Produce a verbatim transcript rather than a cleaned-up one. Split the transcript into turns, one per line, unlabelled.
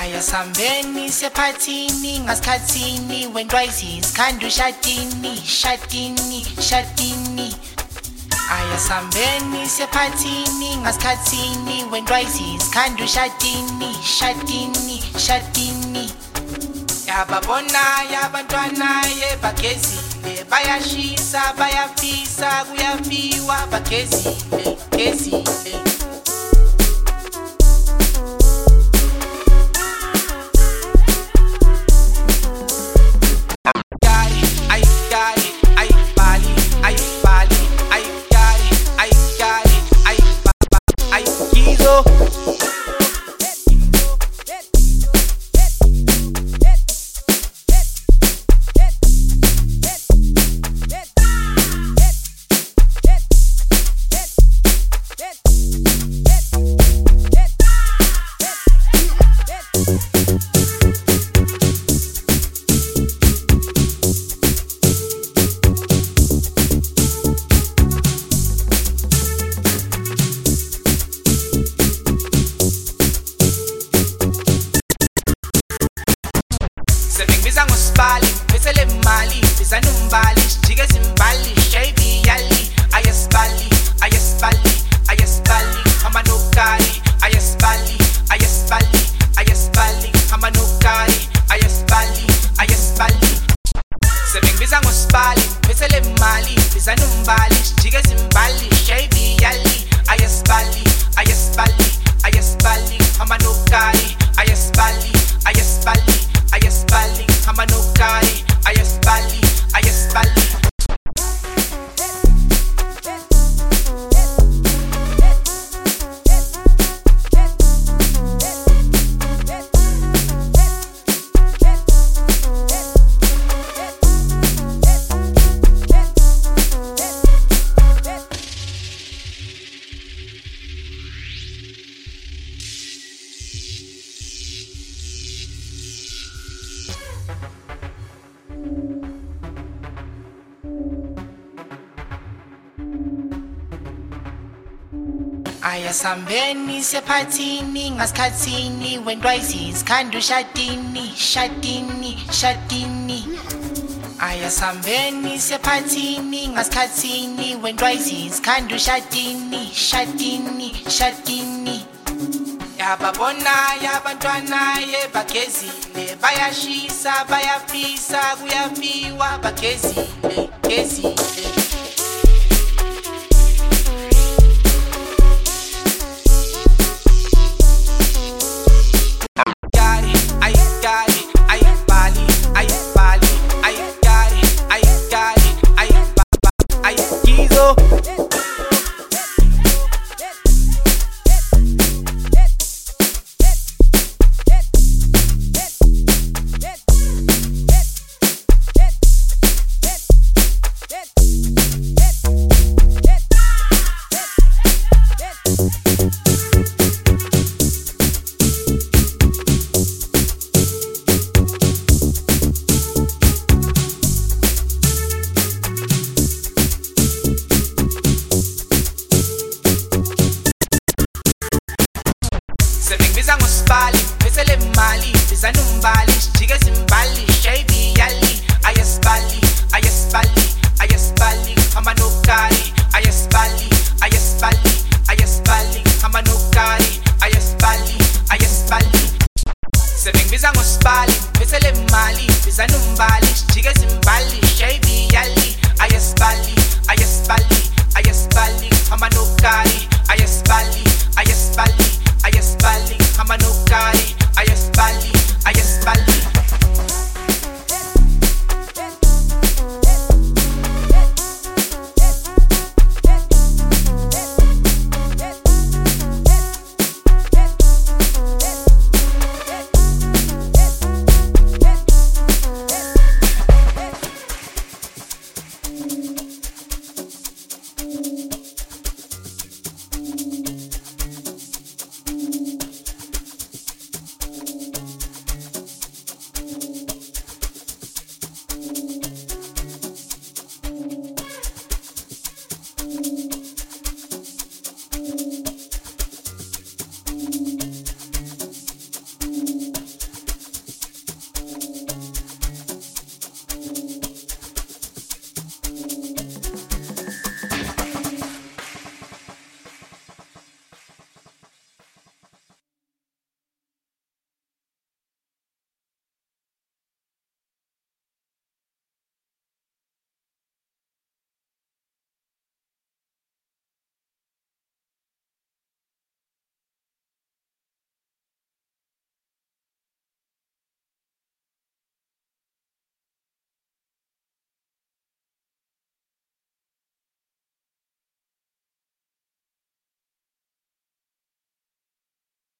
Ayasambeni sephathini ngasikhathini wentwayizi sikhandu shatini shatini shatini Ayasambeni sephathini ngasikhathini wentwayizi sikhandu shatini shatini shatini Yababona yabantwana yebagezile bayashisa bayafisa kuyafiwa bagezile gezile Spali, pesele mali, pesanu mbali, chige simbali, shabi yali, ayaspali, ayaspali, ayaspali, hamanukari, ayaspali, ayaspali, ayaspali, hamanukari, ayaspali, ayaspali. Sebengbiza ngospali, pesele mali, pesanu mbali, chige simbali, shabi yali, ayaspali, ayaspali, ayaspali, hamanukari, ayaspali, ayaspali, ayaspali. Hamanukari, ayaspali, ayaspali. Ayasambeni sephathini ngasikhathini wentwayizi sikhandu shatini shatini shatini Ayasambeni sephathini ngasikhathini wentwayizi sikhandu shatini shatini shatini Yababona yabantwana yebagezile bayashisa bayafisa kuyafiwa bagezile gezile Sebengbiza ngospali, pesele mali, pesanu mbali, chige simbali, shabi yali, ayaspali, ayaspali, ayaspali, hamanukari, ayaspali, ayaspali, ayaspali, hamanukari, ayaspali, ayaspali. Sebengbiza ngospali, pesele mali, pesanu mbali,